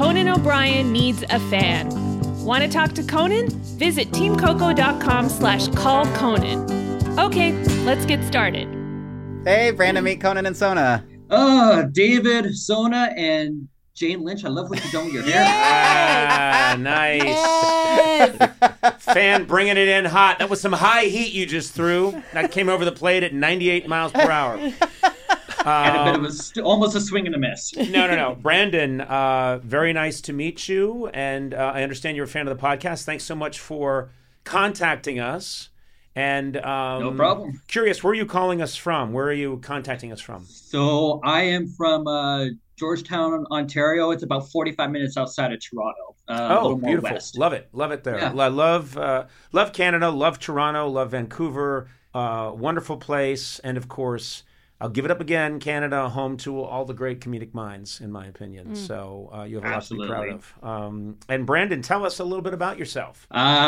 Conan O'Brien Needs a Fan. Want to talk to Conan? Visit teamcoco.com/call Conan. Okay, let's get started. Hey, Brandon, meet Conan and Sona. David, Sona, and Jane Lynch. I love what you've done with your hair. Nice. Yes. Fan bringing it in hot. That was some high heat you just threw. That came over the plate at 98 miles per hour. And it was almost a swing and a miss. No. Brandon, very nice to meet you. And I understand you're a fan of the podcast. Thanks so much for contacting us. And No problem. Curious, where are you calling us from? Where are you contacting us from? So I am from Georgetown, Ontario. It's about 45 minutes outside of Toronto. A little more beautiful. west. Love it there. Yeah. I love Canada, love Toronto, love Vancouver. Wonderful place. And of course, I'll give it up again, Canada, home to all the great comedic minds, in my opinion. So you have a lot to be proud of. And Brandon, tell us a little bit about yourself.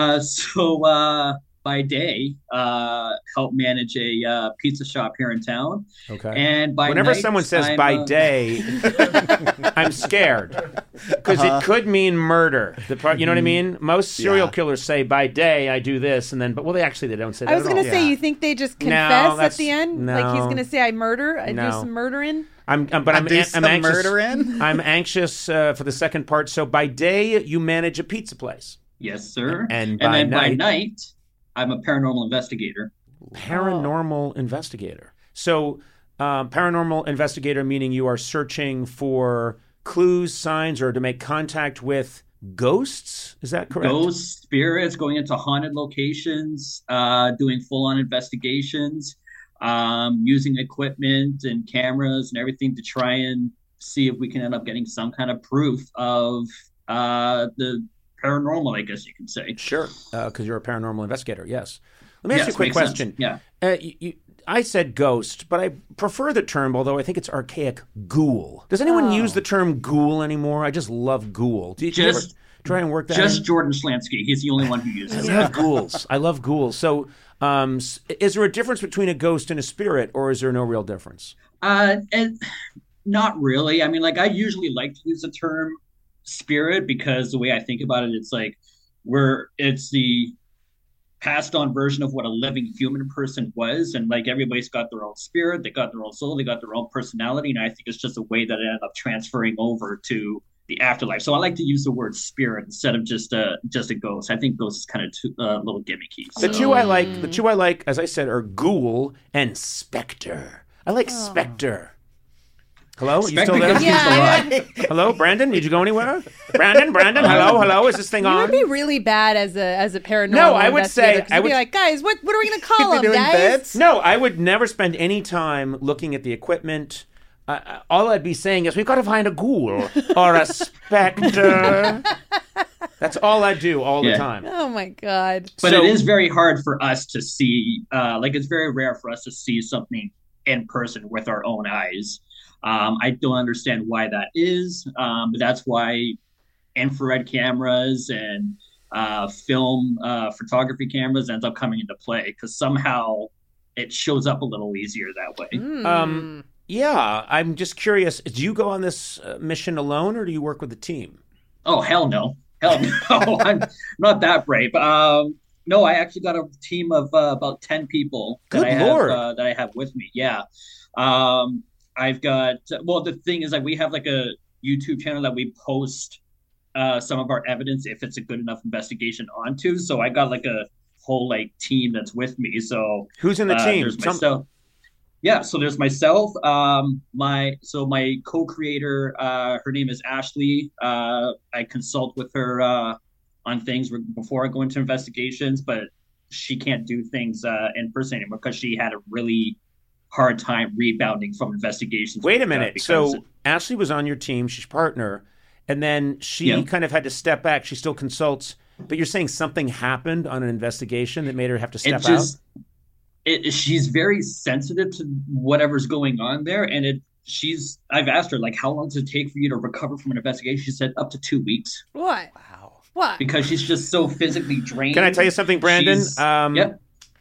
By day, help manage a pizza shop here in town. Okay. And by whenever night, someone says by day, I'm scared because it could mean murder. You know what I mean? Most serial killers say by day I do this, and then they don't say that. I was going to say, you think they just confess at the end? No. Like he's going to say, I do some murdering? I'm anxious. I'm anxious for the second part. So by day, you manage a pizza place. Yes, sir. And then by night, I'm a paranormal investigator. Paranormal investigator. So paranormal investigator meaning you are searching for clues, signs, or to make contact with ghosts? Is that correct? Ghosts, spirits, going into haunted locations, doing full-on investigations, using equipment and cameras and everything to try and see if we can end up getting some kind of proof of the paranormal, I guess you can say. Sure, because you're a paranormal investigator, yes. Let me ask you a quick question. Sense. Yeah. I said ghost, but I prefer the term, although I think it's archaic, ghoul. Does anyone use the term ghoul anymore? I just love ghoul. Do you ever try and work that in? Just Jordan Schlansky. He's the only one who uses it. I love ghouls. So is there a difference between a ghost and a spirit, or is there no real difference? And not really. I mean, I usually like to use the term spirit because the way I think about it, it's like it's the passed on version of what a living human person was, and everybody's got their own spirit, they got their own soul, they got their own personality, and I think it's just a way that it ended up transferring over to the afterlife. So I like to use the word spirit instead of just a ghost. I think ghost is kind of a little gimmicky. The two I like, as I said, are ghoul and specter. I like specter. Hello? Are you still there? Yeah. Hello, Brandon? Did you go anywhere? Brandon? Hello? Is this thing on? You would be really bad as a paranormal No, I would say... I would be like, guys, what are we going to call them, guys? Bits? No, I would never spend any time looking at the equipment. All I'd be saying is, we've got to find a ghoul or a specter. That's all I do all the time. Oh, my God. But it is very hard for us to see, it's very rare for us to see something in person with our own eyes. I don't understand why that is, but that's why infrared cameras and film photography cameras ends up coming into play, because somehow it shows up a little easier that way. Yeah, I'm just curious. Do you go on this mission alone, or do you work with a team? Oh, hell no. I'm not that brave. No, I actually got a team of about 10 people that I have with me. Yeah. I've got, the thing is we have a YouTube channel that we post some of our evidence if it's a good enough investigation onto. So I got a whole team that's with me. So who's in the team? There's myself. Yeah, so there's myself, my co-creator, her name is Ashley. I consult with her on things before I go into investigations, but she can't do things in person anymore because she had a really hard time rebounding from investigations. Wait a minute. So Ashley was on your team, she's partner, and then she kind of had to step back. She still consults, but you're saying something happened on an investigation that made her have to step out? She's very sensitive to whatever's going on there, and I've asked her, how long does it take for you to recover from an investigation? She said up to 2 weeks. What? Wow. What? Because she's just so physically drained. Can I tell you something, Brandon? Yep.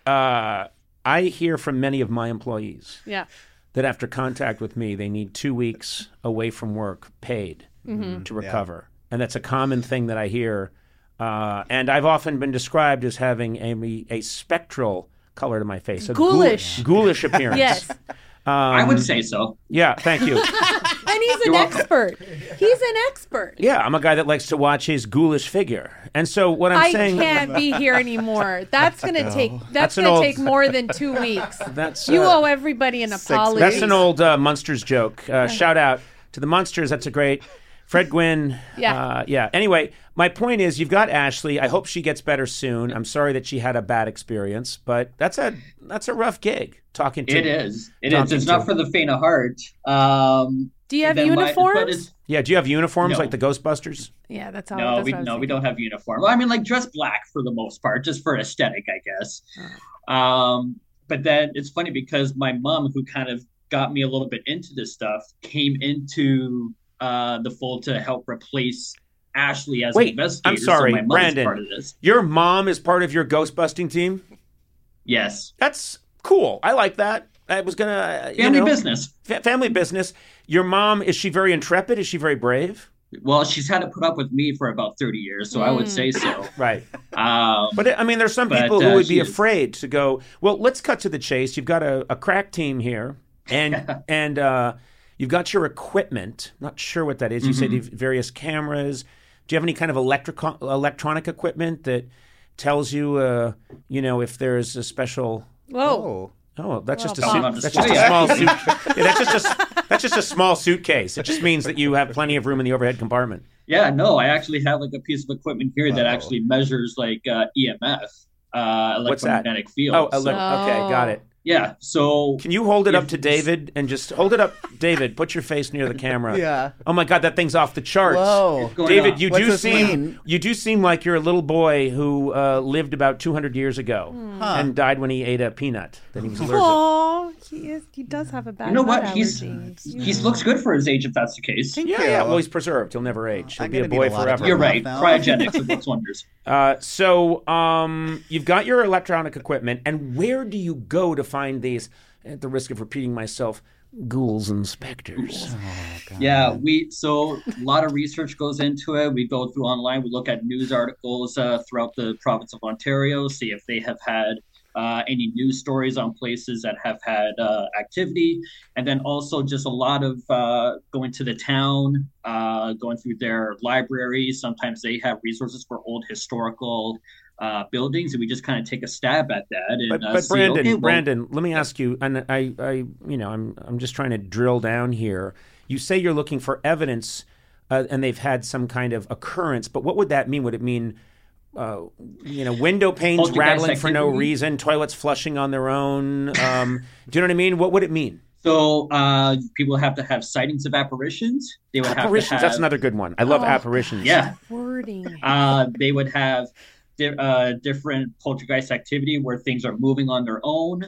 I hear from many of my employees that after contact with me, they need 2 weeks away from work, paid, to recover. and that's a common thing that I hear. And I've often been described as having a spectral color to my face, a ghoulish appearance. Yes. I would say so. Yeah, thank you. And he's an expert. He's an expert. Yeah, I'm a guy that likes to watch his ghoulish figure. And so what I'm saying... I can't be here anymore. That's going to take more than 2 weeks. You owe everybody an apology. That's an old Munsters joke. Shout out to the Munsters. That's a great... Fred Gwynn. Yeah. Anyway, my point is, you've got Ashley. I hope she gets better soon. I'm sorry that she had a bad experience, but that's a rough gig. Talking to it is. It's not for the faint of heart. Do you have uniforms? Do you have uniforms like the Ghostbusters? Yeah, that's how. No, we don't have uniforms. I mean, like dress black for the most part, just for aesthetic, I guess. But then it's funny because my mom, who kind of got me a little bit into this stuff, came into the fold to help replace Ashley as an investigator. I'm sorry, so my Brandon. part of this. Your mom is part of your ghostbusting team? Yes. That's cool. I like that. I was gonna family business. Family business. Your mom, is she very intrepid? Is she very brave? Well, she's had to put up with me for about 30 years, so I would say so. Right. But I mean, there's some people who would be afraid to go. Well, let's cut to the chase. You've got a crack team here, and you've got your equipment. Not sure what that is. You said you've various cameras. Do you have any kind of electronic equipment that tells you, if there's a special? Whoa. Oh, that's just a small suit. That's just a small suitcase. It just means that you have plenty of room in the overhead compartment. Yeah, no, I actually have like a piece of equipment here that actually measures like EMF, electromagnetic field. Okay, got it. Yeah, so... Can you hold it up to David and just hold it up? David, put your face near the camera. Yeah. Oh my God, that thing's off the charts. Whoa. David, you do seem like you're a little boy who lived about 200 years ago and died when he ate a peanut. Then he was allergic. Oh, he does have a bad You know what? allergy. He looks good for his age if that's the case. Yeah. Well, he's preserved. He'll never age. He'll be a boy forever. You're right. Cryogenics it works wonders. So you've got your electronic equipment, and where do you go to find these, at the risk of repeating myself, ghouls and specters? Yeah, so a lot of research goes into it. We go through online, we look at news articles throughout the province of Ontario, see if they have had any news stories on places that have had activity, and then also just a lot of going to the town, going through their libraries. Sometimes they have resources for old historical buildings, and we just kind of take a stab at that. And, but Brandon, let me ask you, and I'm just trying to drill down here. You say you're looking for evidence, and they've had some kind of occurrence, but what would that mean? Would it mean window panes rattling for no reason, toilets flushing on their own? Do you know what I mean? What would it mean? So people have to have sightings of apparitions. They would apparitions. Have to have, that's another good one. I love apparitions. Yeah. Wording. They would have different poltergeist activity where things are moving on their own.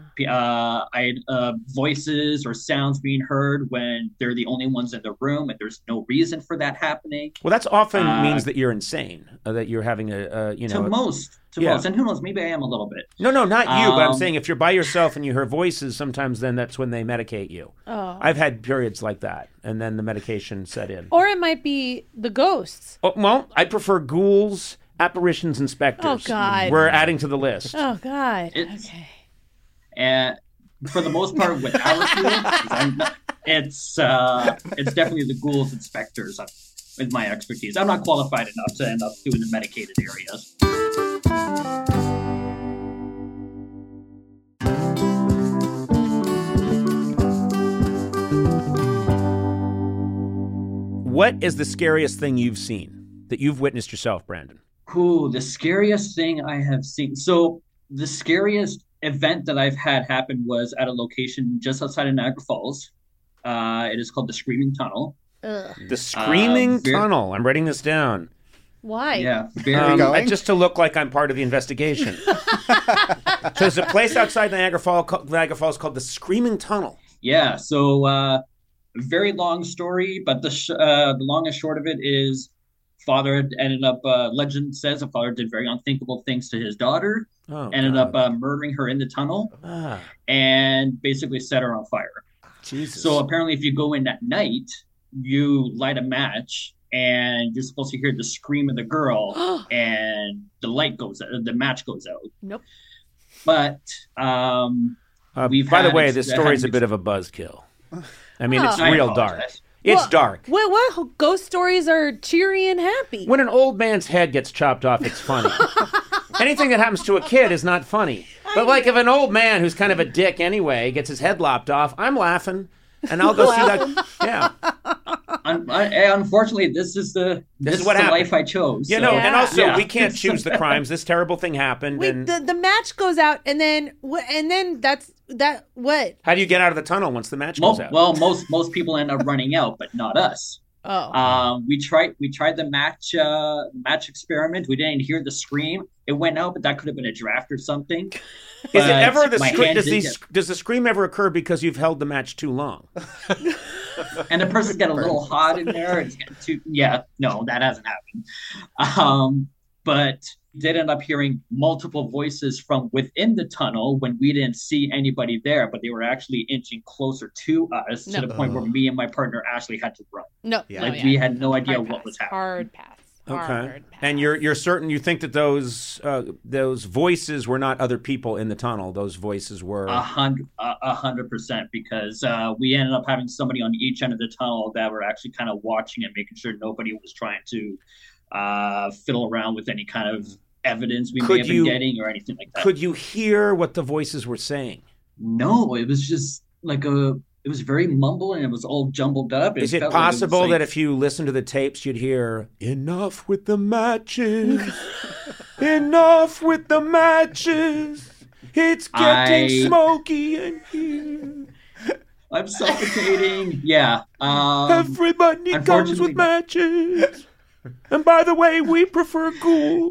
Voices or sounds being heard when they're the only ones in the room and there's no reason for that happening. Well, that's often means that you're insane, that you're having to most. And who knows, maybe I am a little bit. No, not you, but I'm saying if you're by yourself and you hear voices, sometimes then that's when they medicate you. Oh. I've had periods like that, and then the medication set in. Or it might be the ghosts. Oh, well, I prefer ghouls, apparitions, and specters. Oh, God. We're adding to the list. Oh, God. Okay. And for the most part, with our field, it's definitely the ghouls and specters with my expertise. I'm not qualified enough to end up doing the medicated areas. What is the scariest thing you've seen that you've witnessed yourself, Brandon? Ooh, the scariest thing I have seen. So the scariest event that I've had happen was at a location just outside of Niagara Falls. It is called the Screaming Tunnel. Ugh. The Screaming Tunnel. I'm writing this down. Why? Yeah. Just to look like I'm part of the investigation. So there's a place outside Niagara Falls called the Screaming Tunnel. Yeah. So very long story, but the long and short of it is father ended up, legend says the father did very unthinkable things to his daughter, ended up murdering her in the tunnel, and basically set her on fire. Jesus. So apparently if you go in at night, you light a match and you're supposed to hear the scream of the girl, and the light goes out, the match goes out. Nope. But by the way, this story's a bit of a buzzkill. I mean, it's real dark. It's dark. What ghost stories are cheery and happy? When an old man's head gets chopped off, it's funny. Anything that happens to a kid is not funny. But like if an old man who's kind of a dick anyway gets his head lopped off, I'm laughing. And I'll go see that. Yeah. Unfortunately, this is the life I chose. You know, and also we can't choose the crimes. This terrible thing happened. Wait, and the match goes out, and then that's what? How do you get out of the tunnel once the match goes out? Well, most people end up running out, but not us. Oh. We tried the match experiment. We didn't hear the scream. It went out, but that could have been a draft or something. Is it ever the scream? Does the scream ever occur because you've held the match too long? And the person's got a little hot in there. It's too, no, that hasn't happened. But did end up hearing multiple voices from within the tunnel when we didn't see anybody there, but they were actually inching closer to us to the point where me and my partner Ashley had to run. We had no idea what was happening. Hard pass. Okay. And you're certain you think that those voices were not other people in the tunnel. Those voices were 100%, because we ended up having somebody on each end of the tunnel that were actually kind of watching and making sure nobody was trying to fiddle around with any kind of evidence we may have been getting or anything like that. Could you hear what the voices were saying? No, it was just like it was very mumble and it was all jumbled up. Is it possible that if you listen to the tapes, you'd hear, "Enough with the matches, enough with the matches, it's getting smoky in here. I'm suffocating." Yeah. Everybody comes with matches. And by the way, we prefer ghouls.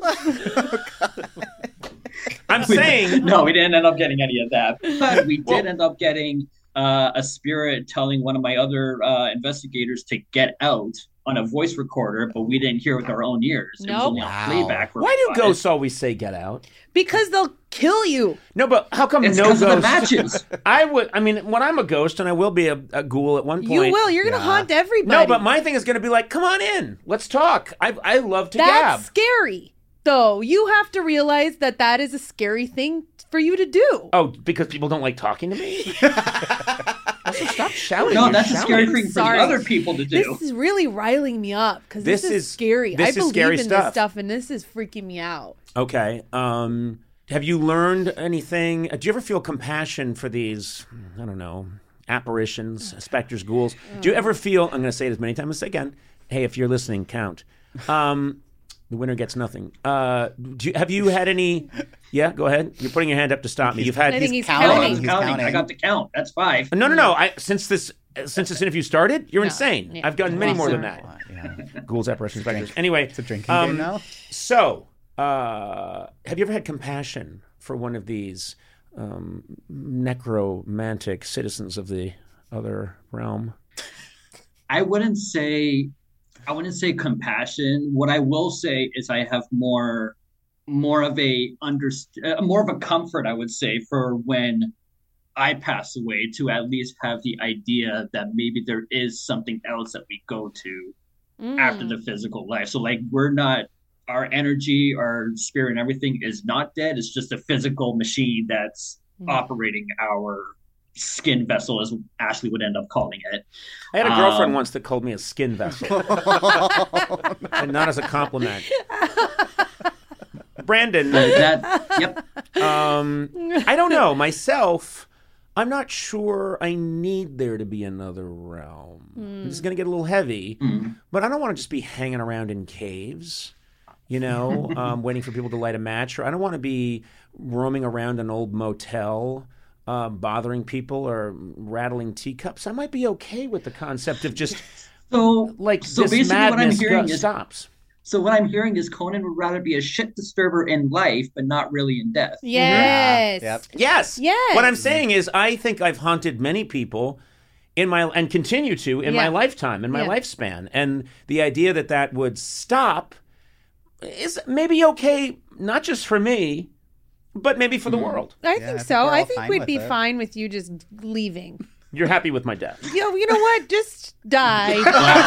I'm saying... No, we didn't end up getting any of that. But we did end up getting a spirit telling one of my other investigators to get out on a voice recorder, but we didn't hear with our own ears. It was only on playback. Why do ghosts always say get out? Because they'll kill you. No, but how come it's no ghosts? Of the matches. I mean, when I'm a ghost, and I will be a ghoul at one point. You will. You're going to haunt everybody. No, but my thing is going to be like, come on in. Let's talk. I love to gab. That's scary, though. You have to realize that is a scary thing for you to do. Oh, because people don't like talking to me? Also, stop shouting. No, that's a scary thing for other people to do. This is really riling me up because this is scary. I believe in this stuff, and this is freaking me out. Okay. Have you learned anything? Do you ever feel compassion for these, I don't know, apparitions, specters, ghouls? Do you ever feel, I'm going to say it as many times as I can, hey, if you're listening, count. The winner gets nothing. Have you had any... Yeah, go ahead. You're putting your hand up to stop me. He's counting. He's counting. I got the count. That's 5. No. Since this interview started, you're insane. Yeah. I've gotten many more than that. Yeah. Ghouls, apparitions, specters. Anyway, it's a drinking game now. So, have you ever had compassion for one of these necromantic citizens of the other realm? I wouldn't say compassion. What I will say is I have more of a comfort, I would say, for when I pass away, to at least have the idea that maybe there is something else that we go to after the physical life. So like our energy, our spirit and everything is not dead. It's just a physical machine that's operating our skin vessel, as Ashley would end up calling it. I had a girlfriend once that called me a skin vessel. And not as a compliment. Brandon. Yep. I don't know. Myself, I'm not sure I need there to be another realm. This is going to get a little heavy, but I don't want to just be hanging around in caves, waiting for people to light a match. Or I don't want to be roaming around an old motel, bothering people or rattling teacups. I might be okay with the concept of just this madness stops. So what I'm hearing is Conan would rather be a shit disturber in life, but not really in death. Yes. Yeah. Yep. Yes. What I'm saying is, I think I've haunted many people and continue to in my lifetime, in my lifespan. And the idea that would stop is maybe okay, not just for me, but maybe for the world. I think so. I think we'd be fine with you just leaving. You're happy with my death. Yo, you know what? Just die.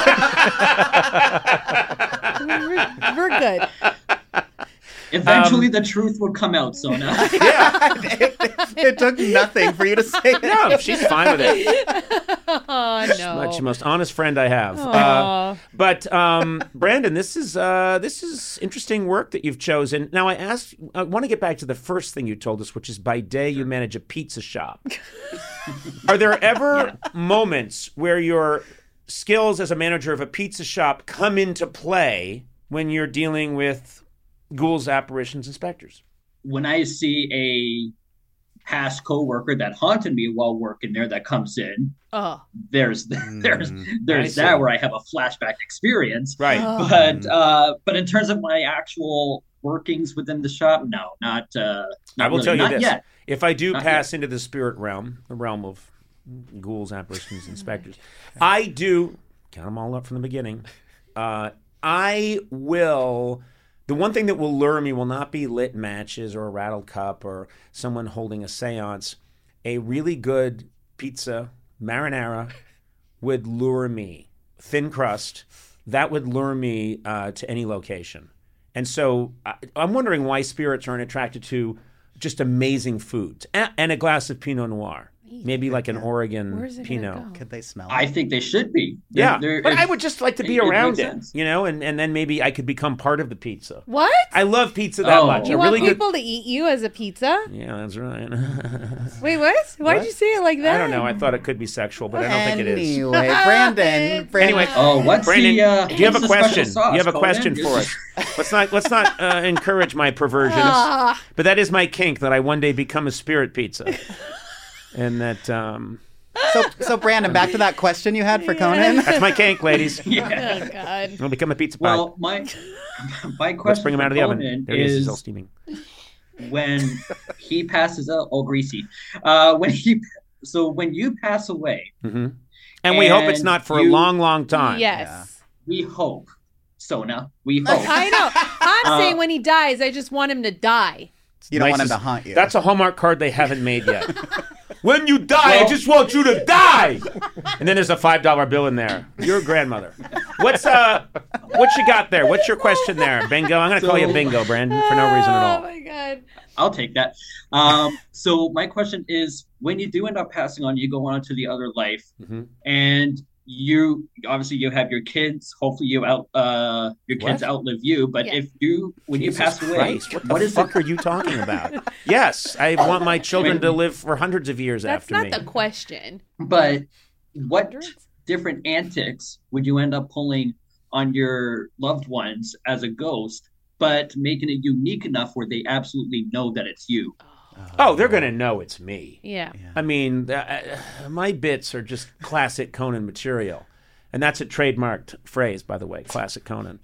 We're good. Eventually, the truth will come out, Sona. Yeah, it took nothing for you to say that. No, she's fine with it. Oh, no. She's the most honest friend I have. But Brandon, this is interesting work that you've chosen. Now, I want to get back to the first thing you told us, which is by day you manage a pizza shop. Are there ever moments where your skills as a manager of a pizza shop come into play when you're dealing with ghouls, apparitions, and specters? When I see a past coworker that haunted me while working there that comes in, there's that where I have a flashback experience. Right. But in terms of my actual workings within the shop, no, not I will really. tell you Not this. yet. If I do Not pass yet. into the spirit realm, the realm of ghouls, apparitions, and specters, I do count them all up from the beginning. I will. The one thing that will lure me will not be lit matches or a rattled cup or someone holding a seance. A really good pizza, marinara, would lure me. Thin crust, that would lure me to any location. And so I'm wondering why spirits aren't attracted to just amazing foods and a glass of Pinot Noir. Maybe like an Oregon Pinot. Could they smell I it? think they should be. But I would just like to be around makes it, sense. you know, and then maybe I could become part of the pizza. What? I love pizza that much. You A want really people to eat you as a pizza? Yeah, that's right. Wait, what? Why'd you say it like that? I don't know. I thought it could be sexual, but I don't think it is. Anyway, Brandon. Anyway, what's Brandon, the? do you have a what's the question? special sauce, You have a Conan? question for us? Let's not encourage my perversions, but that is my kink, that I one day become a spirit pizza, and that. So Brandon, back to that question you had for Conan. That's my kink, ladies. Oh, God. I'll become a pizza pie. Well, my question Let's bring him out of the oven. Conan There he is. He's all steaming. when he passes out, all greasy. When you pass away, Mm-hmm. And we hope it's not for a long, long time. Yes. we hope, Sona, we hope. I know. I'm saying when he dies, I just want him to die. You don't want him Nicest- to haunt you. That's a Hallmark card they haven't made yet. When you die, I just want you to die. And then there's a $5 bill in there. Your grandmother. What you got there? What's your question there? Bingo. I'm going to call you Bingo, Brandon, for no reason at all. Oh, my God. I'll take that. So my question is, when you do end up passing on, you go on to the other life, and you have your kids. Hopefully, your kids outlive you. But if when you pass away, Christ, what the fuck are you talking about? Yes, I want my children to live for hundreds of years That's after not me. the question. But what different antics would you end up pulling on your loved ones as a ghost, but making it unique enough where they absolutely know that it's you? Oh, they're going to know it's me. Yeah. I mean, my bits are just classic Conan material. And that's a trademarked phrase, by the way, classic Conan.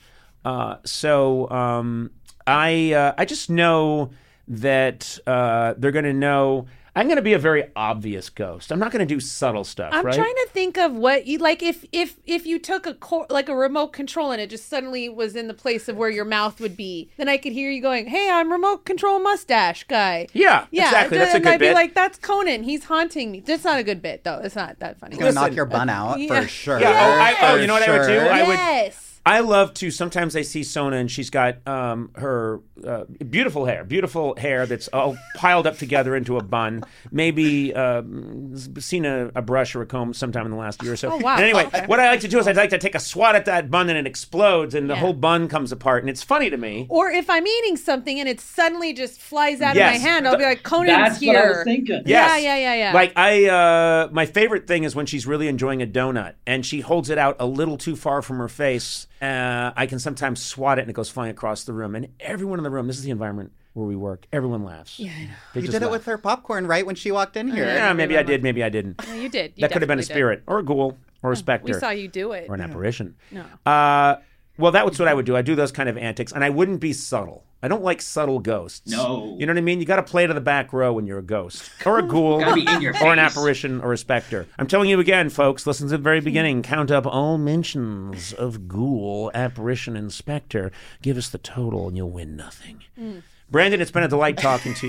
So I just know that they're going to know. I'm going to be a very obvious ghost. I'm not going to do subtle stuff, I'm right? trying to think of what you like if you took a remote control and it just suddenly was in the place of where your mouth would be, then I could hear you going, "Hey, I'm remote control mustache guy." Yeah, exactly. That's a good I'd bit. be like, "That's Conan. He's haunting me." That's not a good bit though. It's not that funny. It's gonna knock your bun out for sure. Yeah. You know what I would do? Yes. I love to. Sometimes I see Sona and she's got her beautiful hair that's all piled up together into a bun. Maybe seen a brush or a comb sometime in the last year or so. Oh, wow. And anyway, what I like to do is I'd like to take a swat at that bun and it explodes and the whole bun comes apart. And it's funny to me. Or if I'm eating something and it suddenly just flies out of my hand, I'll be like, "Conan's That's here." what I was thinking. Yes. Yeah. Like my favorite thing is when she's really enjoying a donut and she holds it out a little too far from her face. I can sometimes swat it and it goes flying across the room. And everyone in the room, this is the environment where we work, everyone laughs. Yeah, I know. They You just did it laugh. with her popcorn right when she walked in here. Yeah, maybe I did, maybe I didn't. No, you did. You That could have been a definitely did. spirit or a ghoul or a specter. We saw you do it. Or an apparition. No. Well, that was what I would do. I do those kind of antics, and I wouldn't be subtle. I don't like subtle ghosts. No. You know what I mean? You got to play to the back row when you're a ghost or a ghoul Gotta be in your or an face. apparition or a specter. I'm telling you again, folks, listen to the very beginning. Count up all mentions of ghoul, apparition, and specter. Give us the total and you'll win nothing. Brandon, it's been a delight talking to you.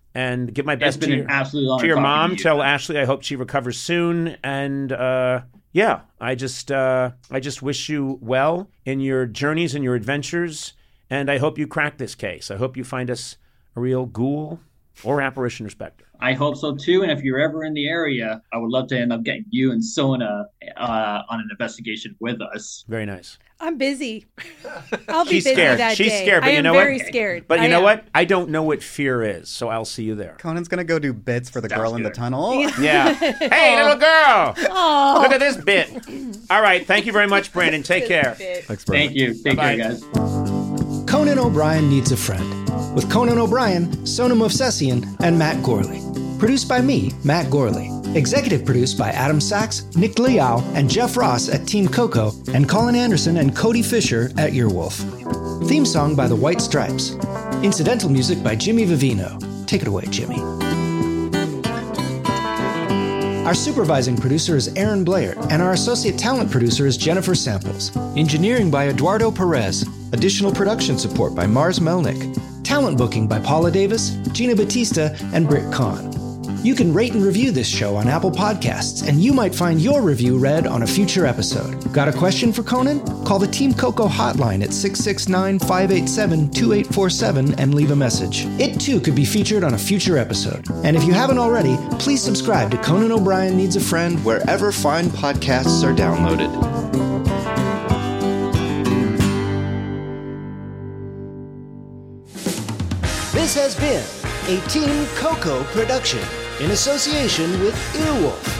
and give my best been an absolute honor to your talking to mom. you. Tell Ashley I hope she recovers soon. And yeah, I just wish you well in your journeys and your adventures. And I hope you crack this case. I hope you find us a real ghoul or apparition or specter. I hope so too. And if you're ever in the area, I would love to end up getting you and Sona on an investigation with us. Very nice. I'm busy. I'll be She's busy scared. that She's day. scared, but I you am know what? very scared. But you I know am. what? I don't know what fear is, so I'll see you there. Conan's gonna go do bits for the Sounds girl in the good. tunnel. Yeah. Hey, little girl. Aw. Look at this bit. All right. Thank you very much, Brandon. Take care. Thanks, Thank you. Take Bye-bye. care, guys. Conan O'Brien Needs a Friend, with Conan O'Brien, Sonam Movsesian, and Matt Gorley. Produced by me, Matt Gorley. Executive produced by Adam Sachs, Nick Liao, and Jeff Ross at Team Coco, and Colin Anderson and Cody Fisher at Earwolf. Theme song by The White Stripes. Incidental music by Jimmy Vivino. Take it away, Jimmy. Our supervising producer is Aaron Blair, and our associate talent producer is Jennifer Samples. Engineering by Eduardo Perez. Additional production support by Mars Melnick. Talent booking by Paula Davis, Gina Batista, and Britt Kahn. You can rate and review this show on Apple Podcasts, and you might find your review read on a future episode. Got a question for Conan? Call the Team Coco hotline at 669-587-2847 and leave a message. It too could be featured on a future episode. And if you haven't already, please subscribe to Conan O'Brien Needs a Friend Wherever fine podcasts are downloaded. This has been a Team Coco production in association with Earwolf.